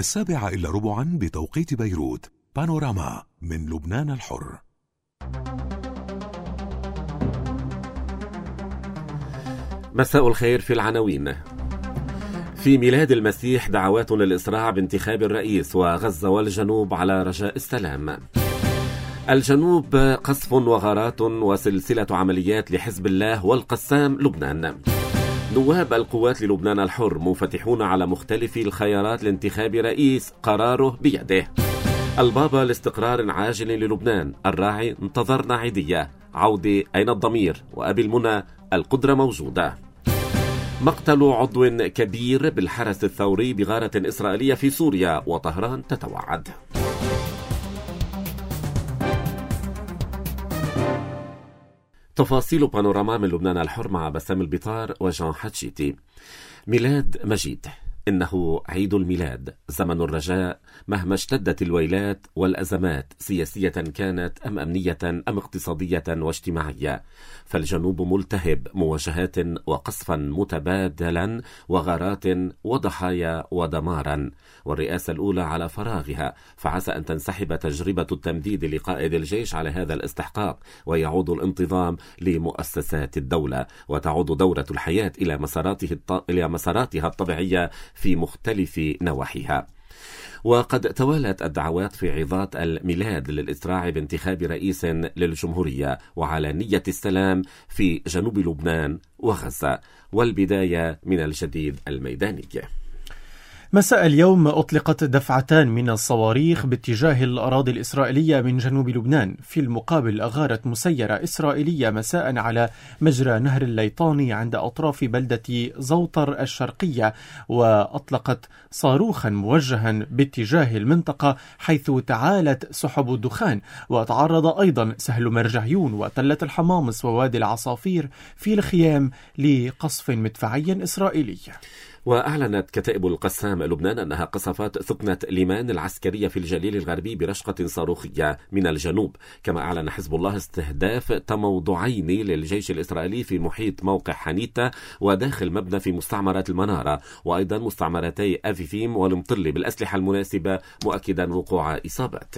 7:15 بتوقيت بيروت. بانوراما من لبنان الحر. مساء الخير. في العناوين: في ميلاد المسيح دعوات للإسراع بانتخاب الرئيس، وغزة والجنوب على رجاء السلام. الجنوب قصف وغارات وسلسلة عمليات لحزب الله والقسام لبنان. نواب القوات للبنان الحر منفتحون على مختلف الخيارات لانتخاب رئيس قراره بيده. البابا لاستقرار عاجل للبنان. الراعي انتظرنا عيدية. عودة أين الضمير؟ وأبي المنى القدرة موجودة. مقتل عضو كبير بالحرس الثوري بغارة إسرائيلية في سوريا، وطهران تتوعد. تفاصيل بانوراما من لبنان الحر مع بسام البطار وجان حتشيتي. ميلاد مجيد، إنه عيد الميلاد، زمن الرجاء مهما اشتدت الويلات والأزمات، سياسية كانت أم أمنية أم اقتصادية واجتماعية. فالجنوب ملتهب، مواجهات وقصفا متبادلا وغارات وضحايا ودمارا، والرئاسة الأولى على فراغها، فعسى أن تنسحب تجربة التمديد لقائد الجيش على هذا الاستحقاق، ويعود الانتظام لمؤسسات الدولة، وتعود دورة الحياة إلى مساراتها الطبيعية في مختلف نواحيها. وقد توالت الدعوات في عظات الميلاد للإسراع بانتخاب رئيس للجمهورية وعلى نية السلام في جنوب لبنان وغزة، والبداية من الجديد الميداني. مساء اليوم أطلقت دفعتان من الصواريخ باتجاه الأراضي الإسرائيلية من جنوب لبنان. في المقابل أغارت مسيرة إسرائيلية مساء على مجرى نهر الليطاني عند أطراف بلدة زوطر الشرقية، وأطلقت صاروخا موجها باتجاه المنطقة حيث تعالت سحب الدخان. وتعرض أيضا سهل مرجعيون وتلة الحمامص ووادي العصافير في الخيام لقصف مدفعي إسرائيلي. وأعلنت كتائب القسام لبنان أنها قصفت ثكنة ليمان العسكرية في الجليل الغربي برشقة صاروخية من الجنوب. كما أعلن حزب الله استهداف تموضعين للجيش الإسرائيلي في محيط موقع حنيتا وداخل مبنى في مستعمرة المنارة، وأيضا مستعمرتي أفيفيم والمطلي بالأسلحة المناسبة، مؤكدا وقوع إصابات.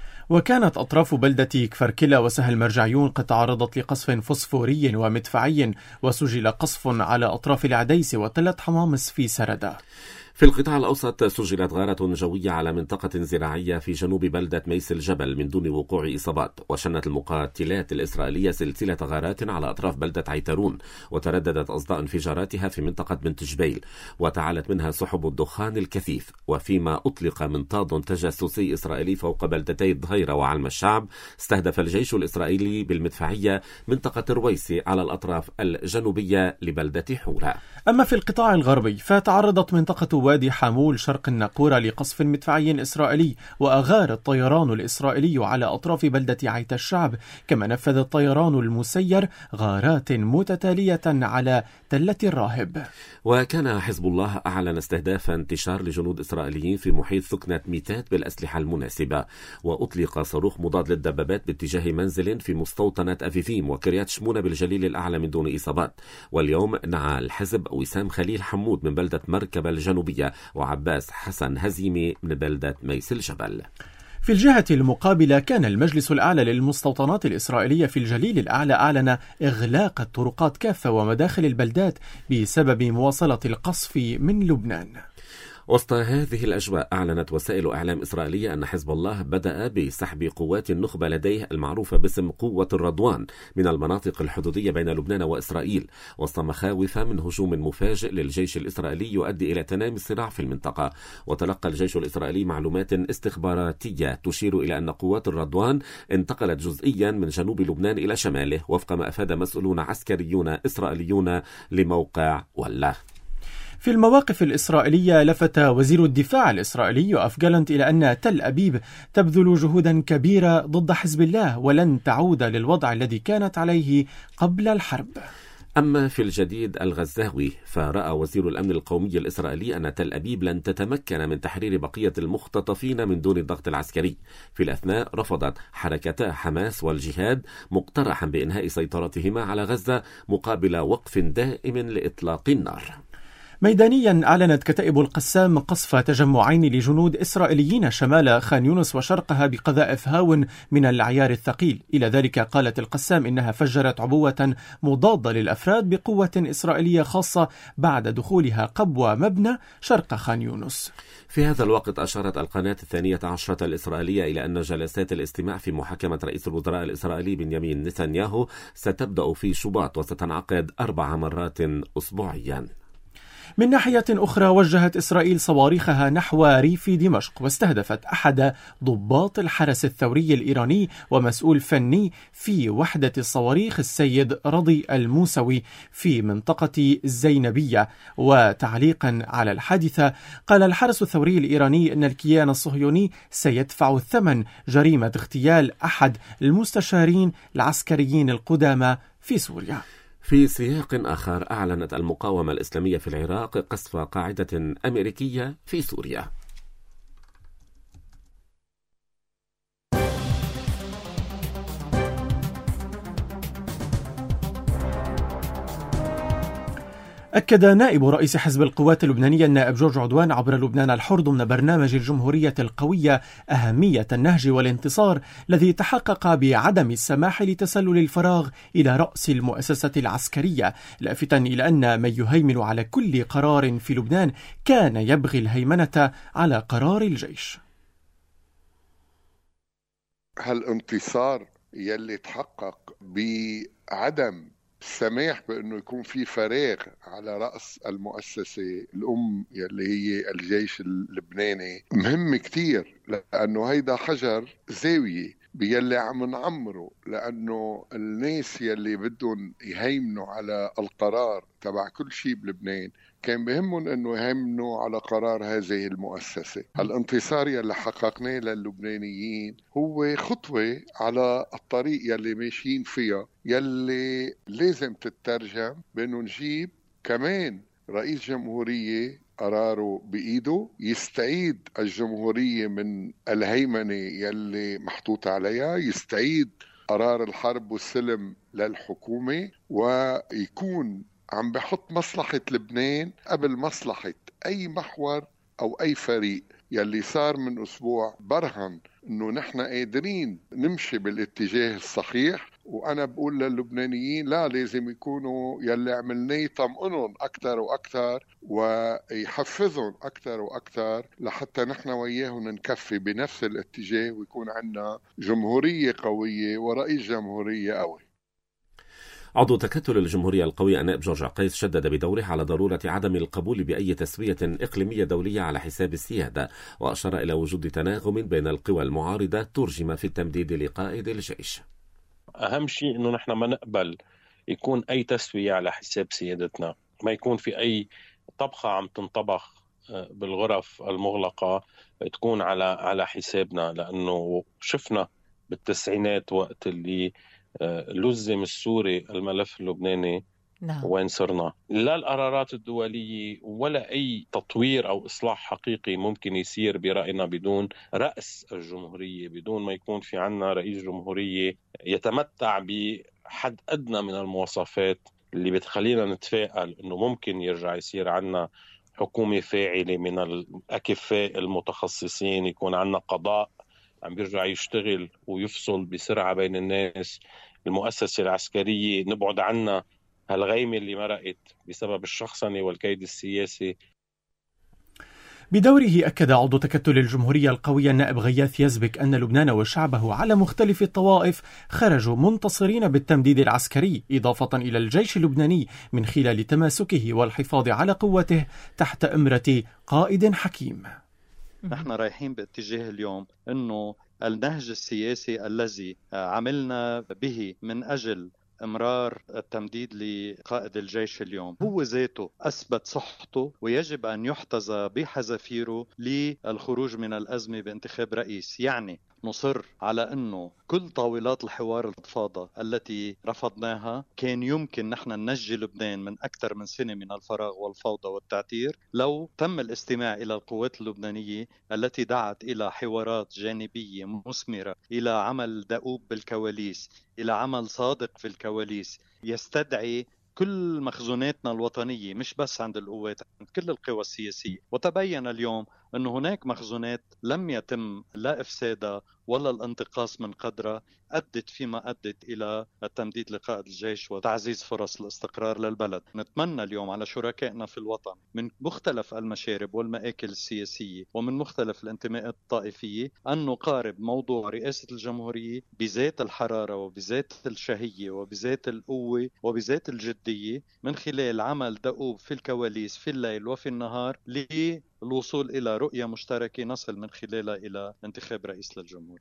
وكانت أطراف بلدة كفركلة وسهل مرجعيون قد تعرضت لقصف فوسفوري ومدفعي، وسجل قصف على أطراف العديس وتلة حمامص في سردة. في القطاع الأوسط سجلت غارة جوية على منطقة زراعية في جنوب بلدة ميس الجبل من دون وقوع إصابات. وشنت المقاتلات الإسرائيلية سلسلة غارات على أطراف بلدة عيترون، وترددت أصداء انفجاراتها في منطقة بنت جبيل، وتعالت منها سحب الدخان الكثيف. وفيما أطلق منطاد تجسسي إسرائيلي فوق بلدتي الظهيرة وعلم الشعب، استهدف الجيش الإسرائيلي بالمدفعية منطقة رويسي على الأطراف الجنوبية لبلدة حورة. أما في القطاع الغربي فتعرضت منطقة وادي حامول شرق الناقورة لقصف مدفعي إسرائيلي، وأغار الطيران الإسرائيلي على أطراف بلدة عيت الشعب. كما نفذ الطيران المسير غارات متتالية على تلة الراهب. وكان حزب الله أعلن استهداف انتشار لجنود إسرائيليين في محيط ثكنة ميتات بالأسلحة المناسبة، وأطلق صاروخ مضاد للدبابات باتجاه منزل في مستوطنة أفيفيم وكريات شمونة بالجليل الأعلى من دون إصابات. واليوم نعى الحزب وسام خليل حمود من بلدة مركبة الجنوبية، وعباس حسن هزيمي من بلدة ميس الجبل. في الجهة المقابلة كان المجلس الأعلى للمستوطنات الإسرائيلية في الجليل الأعلى أعلن إغلاق الطرقات كافة ومداخل البلدات بسبب مواصلة القصف من لبنان. وسط هذه الأجواء أعلنت وسائل إعلام إسرائيلية أن حزب الله بدأ بسحب قوات النخبة لديه المعروفة باسم قوة الرضوان من المناطق الحدودية بين لبنان وإسرائيل، وسط مخاوف من هجوم مفاجئ للجيش الإسرائيلي يؤدي إلى تنامي الصراع في المنطقة. وتلقى الجيش الإسرائيلي معلومات استخباراتية تشير إلى أن قوات الرضوان انتقلت جزئيا من جنوب لبنان إلى شماله، وفق ما أفاد مسؤولون عسكريون إسرائيليون لموقع ولا. في المواقف الإسرائيلية لفت وزير الدفاع الإسرائيلي يوآف جالنت إلى أن تل أبيب تبذل جهودا كبيرة ضد حزب الله ولن تعود للوضع الذي كانت عليه قبل الحرب. أما في الجديد الغزاوي فرأى وزير الأمن القومي الإسرائيلي أن تل أبيب لن تتمكن من تحرير بقية المختطفين من دون الضغط العسكري. في الأثناء رفضت حركتا حماس والجهاد مقترحا بإنهاء سيطرتهما على غزة مقابل وقف دائم لإطلاق النار. ميدانيا أعلنت كتائب القسام قصف تجمعين لجنود إسرائيليين شمال خان يونس وشرقها بقذائف هاون من العيار الثقيل. إلى ذلك قالت القسام إنها فجرت عبوة مضادة للأفراد بقوة إسرائيلية خاصة بعد دخولها قبو مبنى شرق خان يونس. في هذا الوقت أشارت القناة 12 الإسرائيلية إلى أن جلسات الاستماع في محاكمة رئيس الوزراء الإسرائيلي بنيامين نتنياهو ستبدأ في شباط وستنعقد 4 مرات أسبوعيا. من ناحية أخرى وجهت إسرائيل صواريخها نحو ريف دمشق واستهدفت أحد ضباط الحرس الثوري الإيراني ومسؤول فني في وحدة الصواريخ السيد رضي الموسوي في منطقة الزينبية. وتعليقا على الحادثة قال الحرس الثوري الإيراني أن الكيان الصهيوني سيدفع ثمن جريمة اغتيال أحد المستشارين العسكريين القدامى في سوريا. في سياق آخر أعلنت المقاومة الإسلامية في العراق قصف قاعدة أمريكية في سوريا. أكد نائب رئيس حزب القوات اللبنانية النائب جورج عدوان عبر لبنان الحر ضمن برنامج الجمهورية القوية أهمية النهج والانتصار الذي تحقق بعدم السماح لتسلل الفراغ إلى رأس المؤسسة العسكرية، لافتا إلى أن من يهيمن على كل قرار في لبنان كان يبغي الهيمنة على قرار الجيش. هالانتصار يلي تحقق بعدم السماح بأنه يكون في فراغ على رأس المؤسسة الأم يلي هي الجيش اللبناني مهم كتير، لأنه هيدا حجر زاوية بيلي عم نعمره، لأنه الناس يلي بدهم يهيمنوا على القرار تبع كل شيء بلبنان كان بهمهم أنه يهيمنوا على قرار هذه المؤسسة. الانتصار يلي حققناه للبنانيين هو خطوة على الطريق يلي ماشيين فيها، يلي لازم تترجم بأنه نجيب كمان رئيس جمهورية قراره بإيده يستعيد الجمهورية من الهيمنة يلي محطوط عليها، يستعيد قرار الحرب والسلم للحكومة، ويكون عم بحط مصلحة لبنان قبل مصلحة أي محور أو أي فريق. يلي صار من أسبوع برهن أنه نحن قادرين نمشي بالاتجاه الصحيح، وأنا بقول للبنانيين لا، لازم يكونوا يلي عملناه يطمئنهم أكتر وأكتر ويحفزهم أكتر وأكتر لحتى نحن وياهم نكفي بنفس الاتجاه ويكون عنا جمهورية قوية ورئيس جمهورية قوي. عضو تكتل الجمهورية القوية النائب جورج عقيس شدد بدوره على ضرورة عدم القبول بأي تسوية إقليمية دولية على حساب السيادة، وأشار إلى وجود تناغم بين القوى المعارضة ترجم في التمديد لقائد الجيش. أهم شيء إنه نحن ما نقبل يكون أي تسوية على حساب سيادتنا، ما يكون في أي طبخة عم تنطبخ بالغرف المغلقة تكون على حسابنا، لأنه شفنا بالتسعينات وقت اللي لزم السوري الملف اللبناني وين صرنا. لا القرارات الدولية ولا أي تطوير أو إصلاح حقيقي ممكن يصير برأينا بدون رأس الجمهورية، بدون ما يكون في عنا رئيس جمهورية يتمتع بحد أدنى من المواصفات اللي بتخلينا نتفائل أنه ممكن يرجع يصير عنا حكومة فاعلة من الأكفاء المتخصصين، يكون عنا قضاء عم بيرجع يشتغل ويفصل بسرعة بين الناس، المؤسسة العسكرية نبعد عنها هالغيمة اللي مرقت بسبب الشخصنة والكيد السياسي. بدوره أكد عضو تكتل الجمهورية القوية النائب غياث يزبك أن لبنان وشعبه على مختلف الطوائف خرجوا منتصرين بالتمديد العسكري، إضافة إلى الجيش اللبناني من خلال تماسكه والحفاظ على قوته تحت إمرة قائد حكيم. نحن رايحين باتجاه اليوم أنه النهج السياسي الذي عملنا به من أجل إمرار التمديد لقائد الجيش اليوم هو ذاته أثبت صحته، ويجب أن يحتذى بحذافيره للخروج من الأزمة بانتخاب رئيس. يعني نصر على أنه كل طاولات الحوار الفاضة التي رفضناها كان يمكن نحن ننجي لبنان من أكثر من سنة من الفراغ والفوضى والتعتير لو تم الاستماع إلى القوات اللبنانية التي دعت إلى حوارات جانبية مثمرة، إلى عمل دؤوب بالكواليس، إلى عمل صادق في الكواليس يستدعي كل مخزوناتنا الوطنية، مش بس عند القوات، عند كل القوى السياسية. وتبين اليوم أن هناك مخزونات لم يتم لا إفسادها ولا الانتقاص من قدرها، أدت فيما أدت إلى التمديد لقائد الجيش وتعزيز فرص الاستقرار للبلد. نتمنى اليوم على شركائنا في الوطن من مختلف المشارب والمآكل السياسية ومن مختلف الانتماءات الطائفية أن نقارب موضوع رئاسة الجمهورية بذات الحرارة وبذات الشهية وبذات القوة وبذات الجدية، من خلال عمل دؤوب في الكواليس في الليل وفي النهار للوصول إلى رؤية مشتركة نصل من خلالها إلى انتخاب رئيس للجمهورية.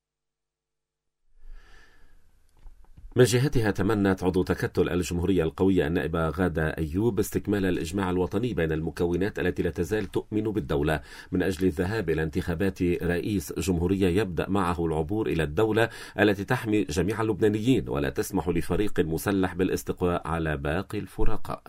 من جهتها تمنت عضو تكتل الجمهورية القوية النائبة غادة أيوب استكمال الإجماع الوطني بين المكونات التي لا تزال تؤمن بالدولة من أجل الذهاب إلى انتخابات رئيس جمهورية يبدأ معه العبور إلى الدولة التي تحمي جميع اللبنانيين ولا تسمح لفريق مسلح بالاستقواء على باقي الفرقاء.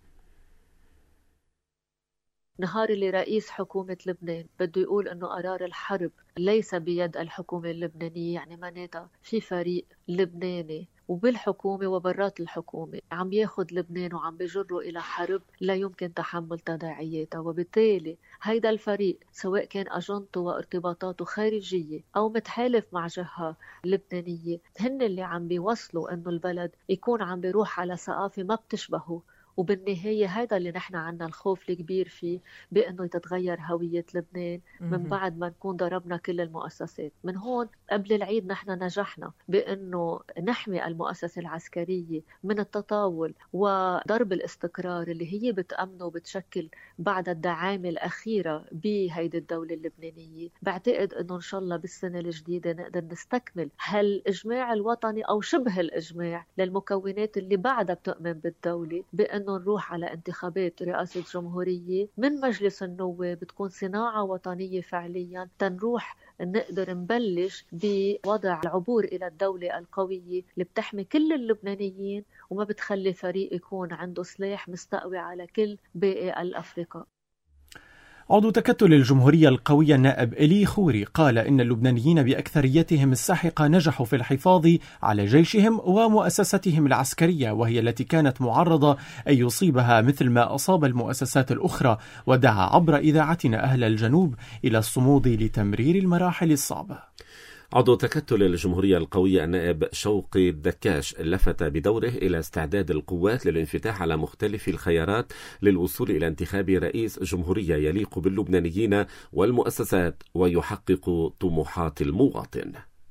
نهار اللي رئيس حكومة لبنان بده يقول أنه قرار الحرب ليس بيد الحكومة اللبنانية، يعني معناتها في فريق لبناني وبالحكومة وبرات الحكومة عم ياخد لبنان وعم بيجره إلى حرب لا يمكن تحمل تداعياتها. وبالتالي هيدا الفريق سواء كان أجندته وارتباطاته خارجية أو متحالف مع جهة لبنانية هن اللي عم بيوصلوا أنه البلد يكون عم بيروح على ثقافة ما بتشبهه. وبالنهاية هذا اللي نحن عنا الخوف الكبير فيه، بأنه تتغير هوية لبنان من بعد ما نكون ضربنا كل المؤسسات. من هون قبل العيد نحن نجحنا بأنه نحمي المؤسسة العسكرية من التطاول وضرب الاستقرار اللي هي بتأمنه وبتشكل بعد الدعامة الأخيرة بهيدي الدولة اللبنانية. بعتقد أنه إن شاء الله بالسنة الجديدة نقدر نستكمل هالإجماع الوطني أو شبه الإجماع للمكونات اللي بعدها بتؤمن بالدولة، بأنه نروح على انتخابات رئاسة جمهورية من مجلس النواب بتكون صناعة وطنية فعليا، تنروح نقدر نبلش بوضع العبور إلى الدولة القوية اللي بتحمي كل اللبنانيين وما بتخلي فريق يكون عنده سلاح مستقوي على كل باقي الأفرقاء. عضو تكتل الجمهورية القوية النائب إلي خوري قال إن اللبنانيين بأكثريتهم الساحقة نجحوا في الحفاظ على جيشهم ومؤسستهم العسكرية، وهي التي كانت معرضة أن يصيبها مثل ما أصاب المؤسسات الأخرى، ودعا عبر إذاعتنا أهل الجنوب إلى الصمود لتمرير المراحل الصعبة. عضو تكتل الجمهورية القوية النائب شوقي الدكاش لفت بدوره إلى استعداد القوات للانفتاح على مختلف الخيارات للوصول إلى انتخاب رئيس جمهورية يليق باللبنانيين والمؤسسات ويحقق طموحات المواطن.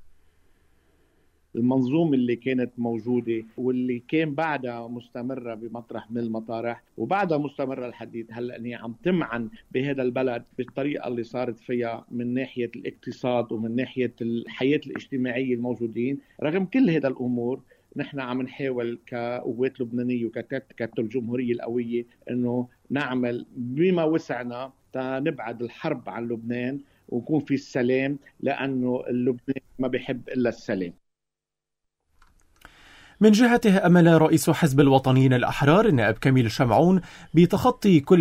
المنظومة اللي كانت موجودة واللي كان بعدها مستمرة بمطرح من المطارح وبعدها مستمرة الحديد هلأ هي عم تمعن بهذا البلد بالطريقة اللي صارت فيها من ناحية الاقتصاد ومن ناحية الحياة الاجتماعية الموجودين. رغم كل هذا الأمور نحن عم نحاول كقوات لبنانية وكتكتل الجمهورية القوية إنه نعمل بما وسعنا تنبعد الحرب عن لبنان ونكون في السلام، لأنه اللبنان ما بيحب إلا السلام. من جهته أمل رئيس حزب الوطنيين الأحرار النائب كميل شمعون بتخطي كل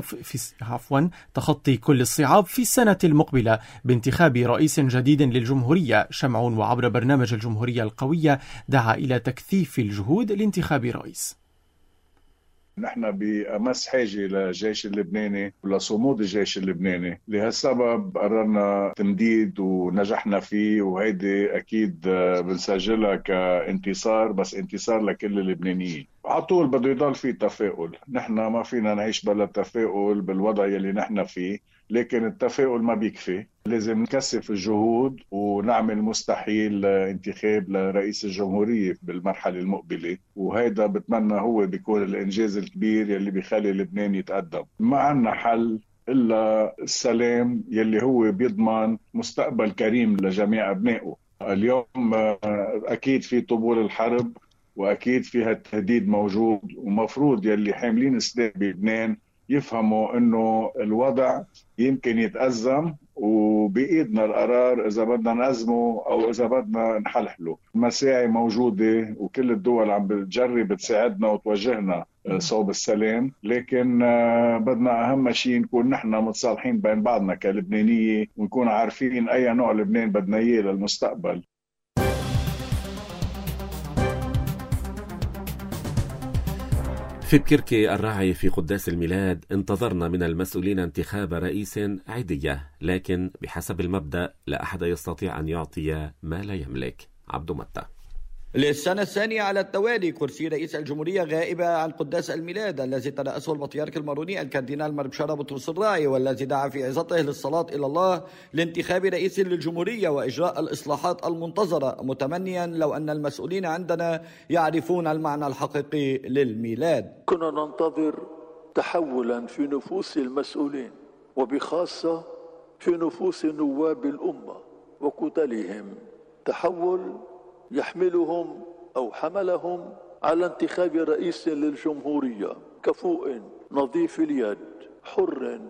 الصعاب في السنة المقبلة بانتخاب رئيس جديد للجمهورية. شمعون وعبر برنامج الجمهورية القوية دعا إلى تكثيف الجهود لانتخاب رئيس. نحن بأمس حاجة للجيش اللبناني ولصمود الجيش اللبناني، لهالسبب قررنا تمديد ونجحنا فيه، وهيدي أكيد بنسجلها كانتصار، بس انتصار لكل اللبنانيين. عطول بده يضل فيه تفاؤل، نحن ما فينا نعيش بلا تفاؤل بالوضع يلي نحن فيه، لكن التفاؤل ما بيكفي، لازم نكثف الجهود ونعمل مستحيل انتخاب لرئيس الجمهورية بالمرحلة المقبلة، وهيدا بتمنى هو بيكون الإنجاز الكبير يلي بيخلي لبنان يتقدم. ما عنا حل إلا السلام يلي هو بيضمن مستقبل كريم لجميع أبنائه. اليوم أكيد في طبول الحرب وأكيد فيها التهديد موجود، ومفروض يلي حاملين سلاح بلبنان يفهموا انه الوضع يمكن يتأزم وبإيدنا القرار اذا بدنا نأزمه او اذا بدنا نحلحله. المساعي موجودة وكل الدول عم بتجرب تساعدنا وتوجهنا صوب السلام، لكن بدنا اهم شيء نكون نحن متصالحين بين بعضنا كلبنانية ونكون عارفين اي نوع لبنان بدنا اياه للمستقبل. في بكركي الراعي في قداس الميلاد انتظرنا من المسؤولين انتخاب رئيس عيدية، لكن بحسب المبدأ لا أحد يستطيع أن يعطي ما لا يملك. عبد متى. للسنة الثانية على التوالي كرسي رئيس الجمهورية غائبة عن قداس الميلاد الذي ترأسه البطريرك الماروني الكاردينال مربشارة بطرس الراعي، والذي دعا في عظته للصلاة إلى الله لانتخاب رئيس للجمهورية وإجراء الإصلاحات المنتظرة، متمنيا لو أن المسؤولين عندنا يعرفون المعنى الحقيقي للميلاد. كنا ننتظر تحولا في نفوس المسؤولين، وبخاصة في نفوس نواب الأمة وكتلهم، تحول يحملهم أو حملهم على انتخاب رئيس للجمهورية كفؤ نظيف اليد حر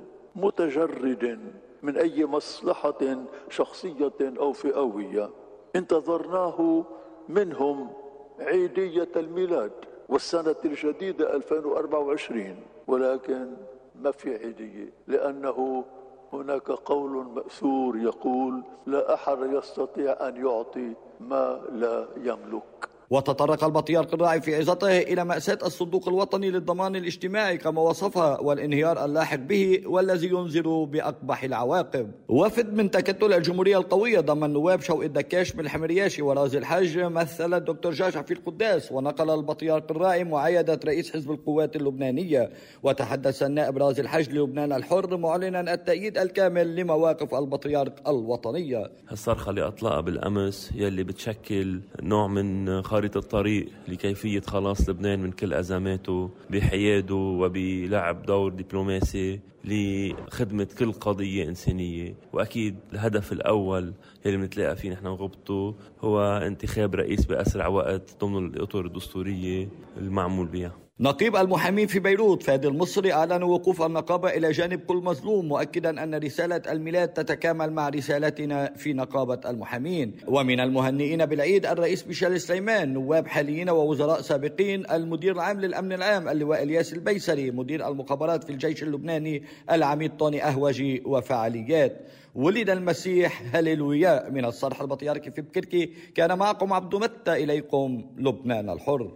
متجرد من أي مصلحة شخصية أو فئوية. انتظرناه منهم عيدية الميلاد والسنة الجديدة 2024، ولكن ما في عيدية، لأنه هناك قول مأثور يقول لا أحد يستطيع أن يعطي ما لا يملك. وتطرق البطريرك الراعي في عظته إلى مأساة الصندوق الوطني للضمان الاجتماعي كما وصفها والانهيار اللاحق به والذي ينذر بأقبح العواقب. وفد من تكتل الجمهورية القوية ضمن النواب شوقي الدكاش من الحمرياشي ورازي الحج مثل الدكتور جعجع في القداس، ونقل البطريرك الراعي معايدة رئيس حزب القوات اللبنانية، وتحدث النائب رازي الحج للبنان الحر معلنا التأييد الكامل لمواقف البطريرك الوطنية. الصرخة اللي أطلقها بالأمس يلي بتشكل نوع من خارطة الطريق لكيفية خلاص لبنان من كل أزماته بحياده وبلعب دور دبلوماسي لخدمة كل قضية إنسانية. وأكيد الهدف الأول يلي بنتلاقى فيه نحن وغبطه هو انتخاب رئيس بأسرع وقت ضمن الأطر الدستورية المعمول بها. نقيب المحامين في بيروت فادي المصري أعلن وقوف النقابة إلى جانب كل مظلوم، مؤكدا أن رسالة الميلاد تتكامل مع رسالتنا في نقابة المحامين. ومن المهنئين بالعيد الرئيس ميشيل سليمان، نواب حاليين ووزراء سابقين، المدير العام للأمن العام اللواء الياس البيسري، مدير المخابرات في الجيش اللبناني العميد طوني أهوجي وفعاليات. ولد المسيح هللويا. من الصرح البطريركي في بكركي كان معكم عبد متى، إليكم لبنان الحر.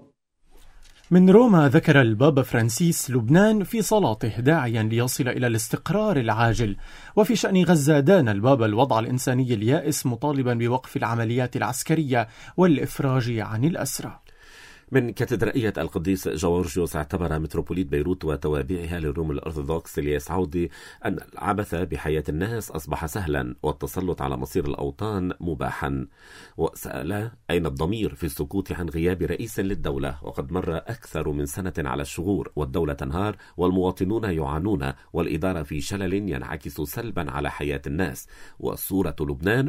من روما ذكر البابا فرانسيس لبنان في صلاته داعيا ليصل إلى الاستقرار العاجل. وفي شأن غزة دان البابا الوضع الإنساني اليائس، مطالبا بوقف العمليات العسكرية والإفراج عن الأسرى. من كاتدرائية القديس جورجيوس اعتبر متروبوليت بيروت وتوابعها للروم الأرثوذكس الياس عودي أن العبث بحياة الناس أصبح سهلا والتسلط على مصير الأوطان مباحا، وسأل أين الضمير في السكوت عن غياب رئيس للدولة، وقد مر أكثر من سنة على الشهور والدولة تنهار والمواطنون يعانون والإدارة في شلل ينعكس سلبا على حياة الناس، وصورة لبنان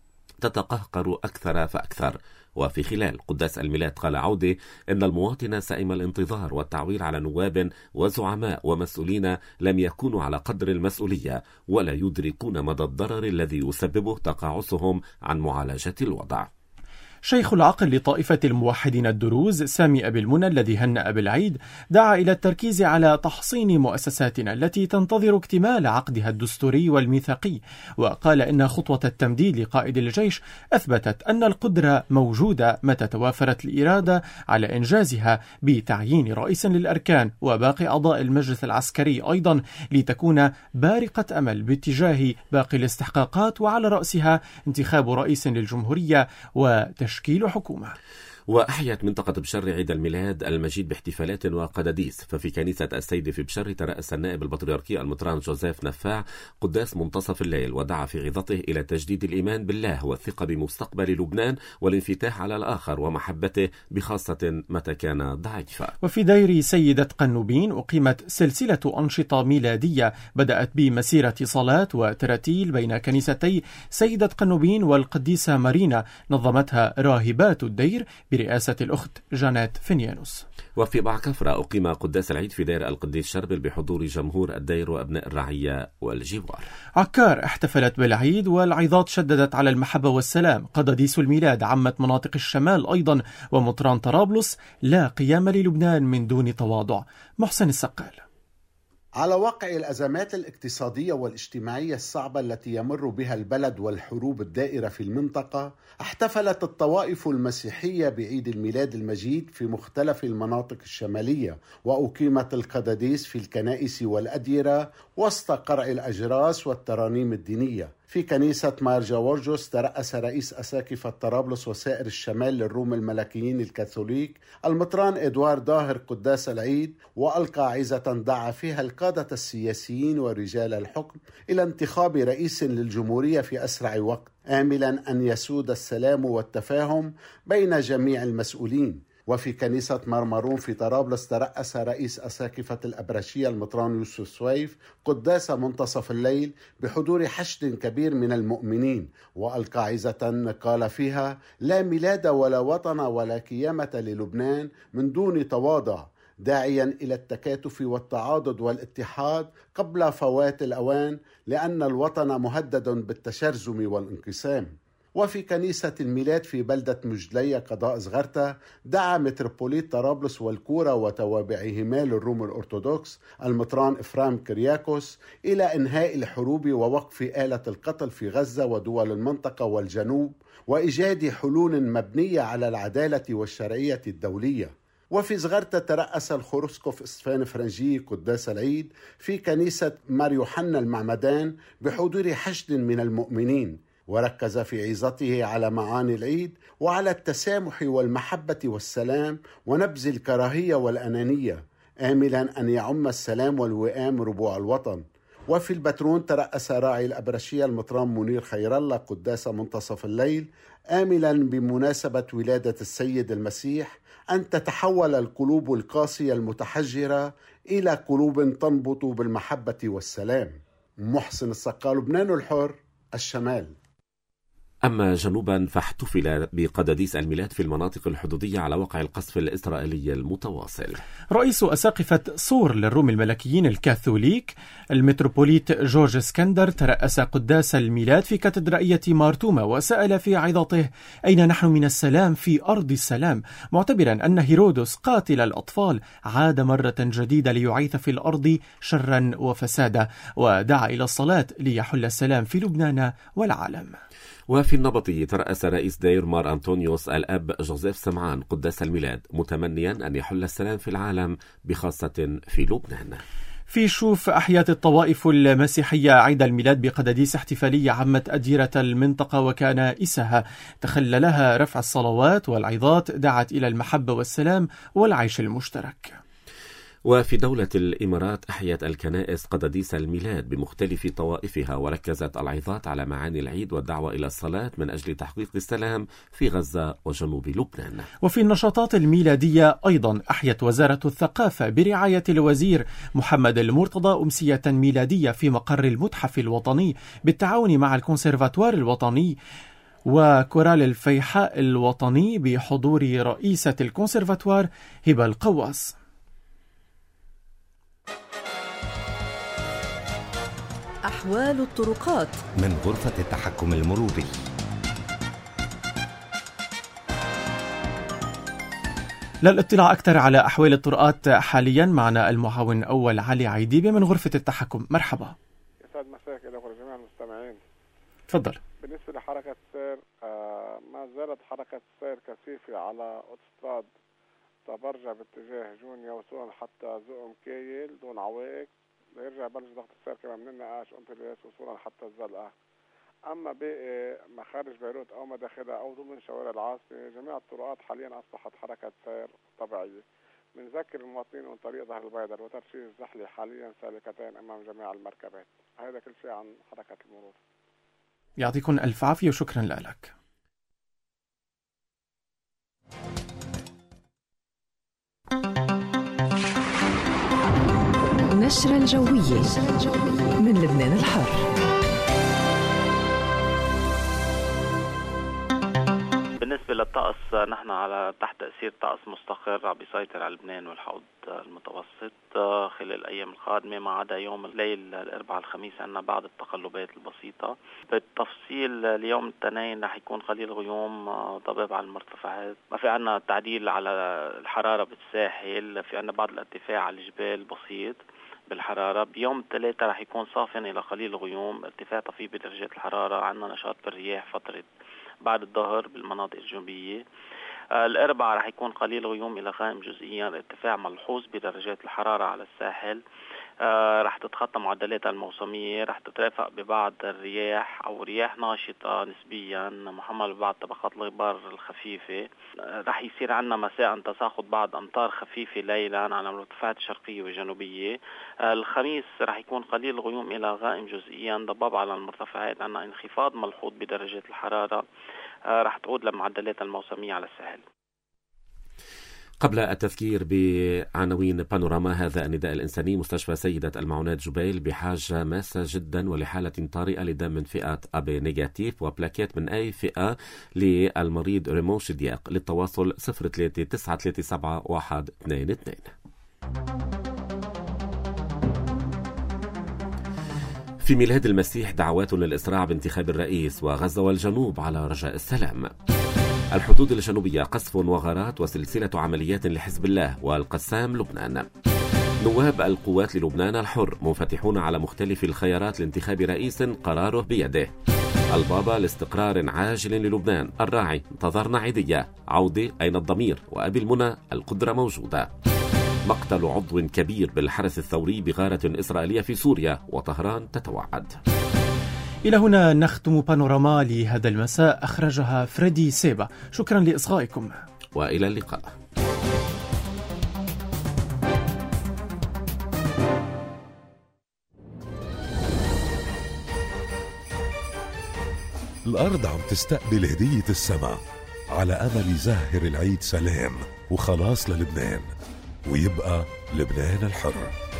تتقهقر أكثر فأكثر. وفي خلال قداس الميلاد قال عودي إن المواطن سائم الانتظار والتعويل على نواب وزعماء ومسؤولين لم يكونوا على قدر المسؤولية ولا يدركون مدى الضرر الذي يسببه تقاعسهم عن معالجة الوضع. شيخ العقل لطائفة الموحدين الدروز سامي أبي المنى الذي هنأ بالعيد دعا إلى التركيز على تحصين مؤسساتنا التي تنتظر اكتمال عقدها الدستوري والميثاقي، وقال إن خطوة التمديد لقائد الجيش أثبتت أن القدرة موجودة متى توافرت الإرادة على إنجازها بتعيين رئيس للأركان وباقي أعضاء المجلس العسكري أيضا لتكون بارقة أمل باتجاه باقي الاستحقاقات، وعلى رأسها انتخاب رئيس للجمهورية وتشكيل حكومة. وأحيت منطقة بشر عيد الميلاد المجيد باحتفالات وقداديس. ففي كنيسة السيدة في بشر ترأس النائب البطريركي المطران جوزيف نفاع قداس منتصف الليل، ودعا في عظته إلى تجديد الإيمان بالله والثقة بمستقبل لبنان والانفتاح على الآخر ومحبته بخاصة متى كان ضعيفا. وفي دير سيدة قنوبين أقيمت سلسلة أنشطة ميلادية بدأت بمسيرة صلاة وتراتيل بين كنيستي سيدة قنوبين والقديسة مارينا، نظمتها راهبات الدير برئاسة الأخت جانات فينيانوس. وفي بعكفرة أقيم قداس العيد في دير القديس شربل بحضور جمهور الدير وأبناء الرعية والجوار. عكار احتفلت بالعيد والعظات شددت على المحبة والسلام. قداديس الميلاد عمت مناطق الشمال أيضا، ومطران طرابلس لا قيام للبنان من دون تواضع. محسن السقال. على واقع الأزمات الاقتصادية والاجتماعية الصعبة التي يمر بها البلد والحروب الدائرة في المنطقة، احتفلت الطوائف المسيحية بعيد الميلاد المجيد في مختلف المناطق الشمالية، وأقيمت القداديس في الكنائس والأديرة وسط قرع الأجراس والترانيم الدينية. في كنيسة مار جورجوس ترأس رئيس أساقفة طرابلس وسائر الشمال للروم الملكيين الكاثوليك المطران إدوار داهر قداس العيد، وألقى عظة دعا فيها القادة السياسيين ورجال الحكم إلى انتخاب رئيس للجمهورية في أسرع وقت، آملا أن يسود السلام والتفاهم بين جميع المسؤولين. وفي كنيسة مرمرون في طرابلس ترأس رئيس أساقفة الأبرشية المطران يوسف سويف قداس منتصف الليل بحضور حشد كبير من المؤمنين، وألقى عظة قال فيها: لا ميلاد ولا وطن ولا قيامة للبنان من دون تواضع، داعيا إلى التكاتف والتعاضد والاتحاد قبل فوات الأوان، لأن الوطن مهدد بالتشرذم والانقسام. وفي كنيسة الميلاد في بلدة مجدلية قضاء زغرتة دعا متروبوليت طرابلس والكورة وتوابعهما للروم الأرثوذكس المطران إفرام كرياكوس إلى إنهاء الحروب ووقف آلة القتل في غزة ودول المنطقة والجنوب، وإيجاد حلول مبنية على العدالة والشرعية الدولية. وفي زغرتة ترأس الخروسكوف إسفان فرنجي قداس العيد في كنيسة مار يوحنا المعمدان بحضور حشد من المؤمنين، وركز في عظته على معاني العيد وعلى التسامح والمحبة والسلام ونبذ الكراهية والأنانية، آملا أن يعم السلام والوئام ربوع الوطن. وفي البترون ترأس راعي الأبرشية المطران منير خير الله قداس منتصف الليل، آملا بمناسبة ولادة السيد المسيح أن تتحول القلوب القاسية المتحجرة إلى قلوب تنبط بالمحبة والسلام. محسن السقا، لبنان الحر، الشمال. أما جنوبا فاحتفل بقداديس الميلاد في المناطق الحدودية على وقع القصف الإسرائيلي المتواصل. رئيس أساقفة صور للروم الملكيين الكاثوليك المتروبوليت جورج اسكندر ترأس قداس الميلاد في كاتدرائية مارتوما، وسأل في عظته: أين نحن من السلام في أرض السلام؟ معتبرا أن هيرودس قاتل الأطفال عاد مرة جديدة ليعيث في الأرض شرا وفسادا، ودعا إلى الصلاة ليحل السلام في لبنان والعالم. وفي النبطي ترأس رئيس دير مار أنطونيوس الأب جوزيف سمعان قداس الميلاد، متمنيا أن يحل السلام في العالم بخاصة في لبنان. في شوف أحيت الطوائف المسيحية عيد الميلاد بقداديس احتفالية عمت أديرة المنطقة وكنائسها، تخللها رفع الصلوات والعظات دعت إلى المحبة والسلام والعيش المشترك. وفي دولة الإمارات أحيت الكنائس قداديس الميلاد بمختلف طوائفها، وركزت العظات على معاني العيد والدعوة إلى الصلاة من أجل تحقيق السلام في غزة وجنوب لبنان. وفي النشاطات الميلادية أيضا أحيت وزارة الثقافة برعاية الوزير محمد المرتضى أمسية ميلادية في مقر المتحف الوطني بالتعاون مع الكونسيرفاتوار الوطني وكورال الفيحاء الوطني بحضور رئيسة الكونسيرفاتوار هبة القواس. أحوال الطرقات من غرفة التحكم المروري. للاطلاع أكثر على أحوال الطرقات حاليا معنا المعاون الأول علي عيديبة من غرفة التحكم. مرحبا. يسعد مساك إلى جميع المستمعين. تفضل. بالنسبة لحركة السير ما زالت حركة السير كثيفة على أوتوستراد طبرجة باتجاه جونيا وصولا حتى زقم كيل دون عوائق، يرجع بلش ضغط السير كمان من النقاش أنطلياس وصولا حتى الزلقة. أما باقي مخارج بيروت أو مداخلها أو ضمن شوارع العاصمة جميع الطرقات حاليا أصبحت حركة سير طبيعية. بنذكر المواطنين من طريق ظهر البيدر وترشيد الزحلي حاليا سالكتين أمام جميع المركبات. هذا كل شيء عن حركة المرور. يعطيكم ألف عافية وشكرا لك. نشرة الجوية من لبنان الحر. بالنسبة للطقس نحن على تحت تأثير طقس مستقر عم بيسيطر على لبنان والحوض المتوسط خلال الأيام القادمة، ما عدا يوم الليل الأربعاء الخميس عندنا بعض التقلبات البسيطة. بالتفصيل اليوم الاثنين رح يكون قليل غيوم ضباب على المرتفعات، ما في عنا تعديل على الحرارة بالساحل، في عنا بعض الارتفاع على الجبال بسيط. بالحرارة. بيوم 3 رح يكون صافٍ إلى قليل غيوم، ارتفاع طفيف بدرجات الحرارة، عندنا نشاط بالرياح فترة بعد الظهر بالمناطق الجنوبية. الأربعاء رح يكون قليل غيوم إلى غائم جزئيا، ارتفاع ملحوظ بدرجات الحرارة على الساحل. رح تتخطى معدلاتها الموسمية، رح تترافق ببعض الرياح أو رياح ناشطة نسبيا محمل ببعض طبقات الغبار الخفيفة. رح يصير عندنا مساء تساقط بعض أمطار خفيفة ليلا على المرتفعات الشرقية والجنوبية. الخميس رح يكون قليل غيوم إلى غائم جزئيا، ضباب على المرتفعات، عندنا انخفاض ملحوظ بدرجات الحرارة، رح تعود لمعدلات الموسمية على الساحل. قبل التذكير بعناوين بانوراما، هذا النداء الإنساني: مستشفى سيدة المعونات جبيل بحاجة ماسة جدا ولحالة طارئة لدم من فئة AB نيجاتيف وبلاكيت من أي فئة للمريض ريمون شدياق. للتواصل 03-937-122. في ميلاد المسيح دعوات للإسراع بانتخاب الرئيس، وغزة والجنوب على رجاء السلام. الحدود الجنوبية قصف وغارات وسلسلة عمليات لحزب الله والقسام لبنان. نواب القوات للبنان الحر منفتحون على مختلف الخيارات لانتخاب رئيس قراره بيده. البابا لاستقرار عاجل للبنان. الراعي: انتظرنا عيدية. عودة: أين الضمير؟ وأبي المنى: القدرة موجودة. مقتل عضو كبير بالحرس الثوري بغارة إسرائيلية في سوريا، وطهران تتوعد. إلى هنا نختم بانوراما لهذا المساء، أخرجها فريدي سيبا. شكرا لإصغائكم وإلى اللقاء. الأرض عم تستقبل هدية السماء على أمل يزهر العيد سلام وخلاص للبنان، ويبقى لبنان الحر.